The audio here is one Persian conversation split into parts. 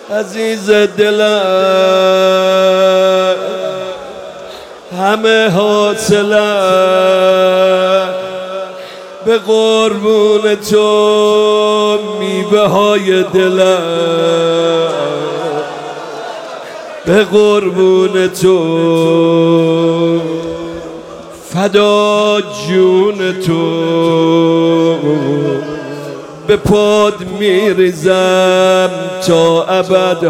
عزیز دلم همه حاصلم به قربون تو میوه های دلم به قربون تو فدا جون تو به پاد میریزم تا ابد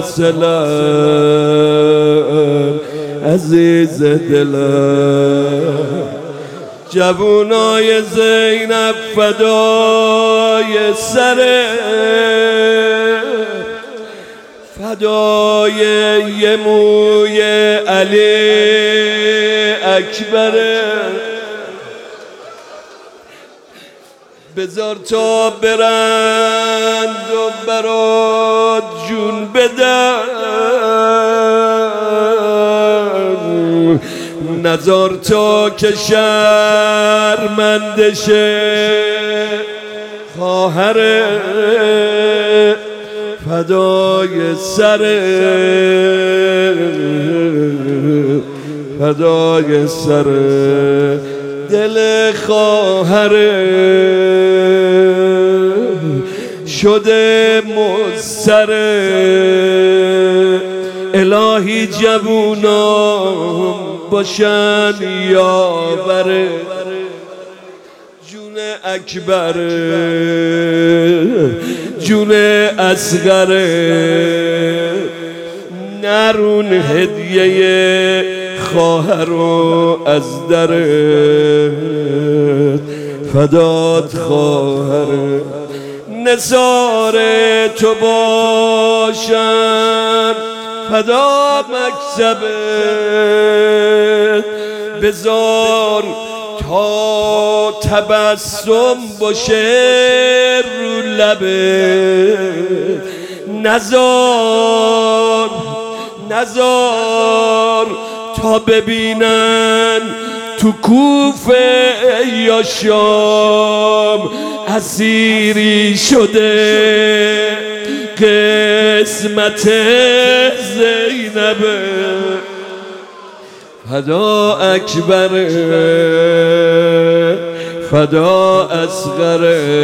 حاصلم عزیز دلم جوونای زینب فدای سر فدای یه موی علی اکبره بذار تا برند و برات جون بدن نزار تا که شرمنده شه خواهر فدای سر فدای سر دل خواهر شده مضطر الهی جوونام باشن یاور جون اکبر جون اصغر نرون هدیه خواهرو از درت فدات خواهر نثار تو باشن فدا مکتبت بذار تا تبسم باشه رو لبت نزار تا ببینن تو کوفه یا شام اسیری شده قسمت زینب فدا اکبر فدا اصغر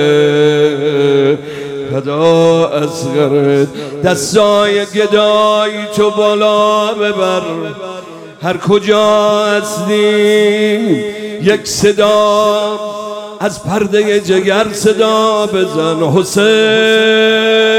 فدا اصغر دستای گدای تو بالا ببر هر کجا هستیم یک صدا از پرده جگر صدا بزن حسین